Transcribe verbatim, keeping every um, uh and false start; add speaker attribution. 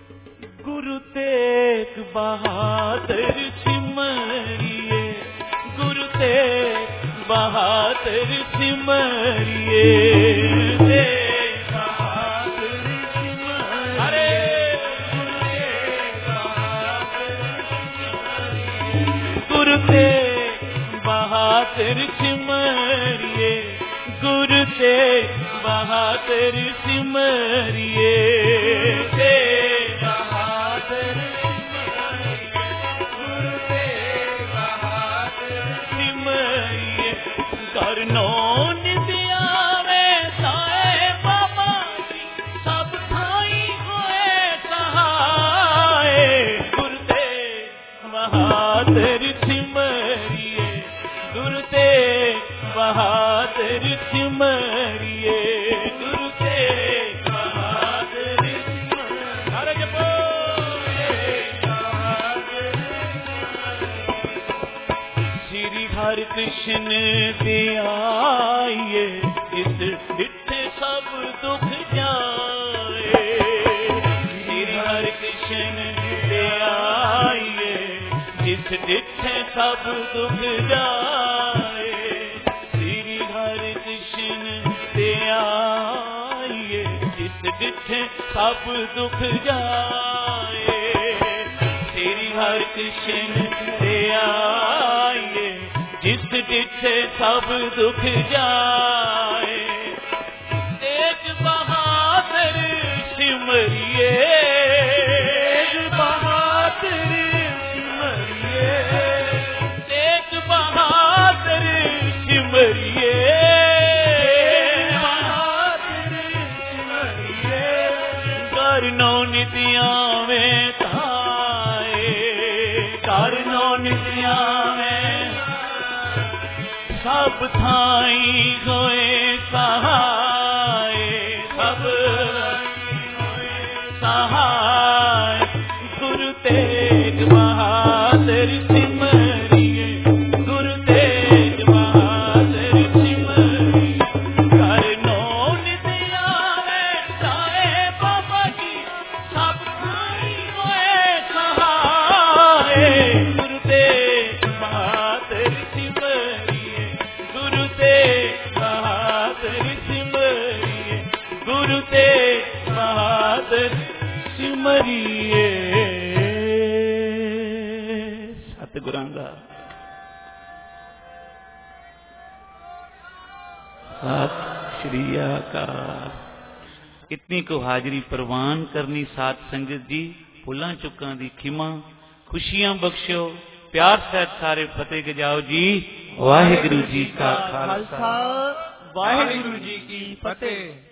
Speaker 1: गुरु तेग बहादुर सिमरिए, गुरु तेग बहादुर सिमरिए, तेग बहादुर सिमरिए, अरे गुरु तेग बहादुर सिमरिए, गुरु तेग बहादुर सिमरिए, तेग बहादुर सिमरिए, गुरु तेग बहादुर सिमरिए। करनो निदिया में साए बाबा जी, सब थाई होए सहाय, गुरु तेग बहादुर सिमरिए, गुरु तेग बहादुर सिमरिए, गुरु तेग बहादुर सिमरिए, अरे जपो श्री हरि कृष्ण दियाए, इस डिठे सब दुख जाए, श्री हरि कृष्ण दियाए, जिस डिठे सब दुख जाए, श्री हरि कृष्ण दियाए, जिस डिठे सब दुख जाए, श्री हरि कृष्ण दियाए, जिस डिठे सब दुख जाए, तेग बहादुर सिमरिए, तेग बहादुर सिमरिए, तेग बहादुर सिमरिए, बहादुर सिमरिए। करनो निदिया में थाए, करनो निदिया में सब थाई होए सहाय, सब सहाय, गुरु तेग बहादुर सिमरिए, गुरु तेग बहादुर सिमरिए। करनो निदिया में साए बाबा जी, सब थाई होए सहाय, गुरु तेग बहादुर सिमरिए, गुरु तेग बहादुर सिमरिए, गुरु तेग बहादुर सिमरिए। सतगुरां दा सत श्री अकाल। इतनी को हाजरी प्रवान करनी साथ संगत जी, भुलां चुकां दी खिमा, खुशियां बख्शो, प्यार सहित सारे फतेह गजाओ जी। वाहिगुरु जी का खालसा, वाहिगुरु जी की फतेह।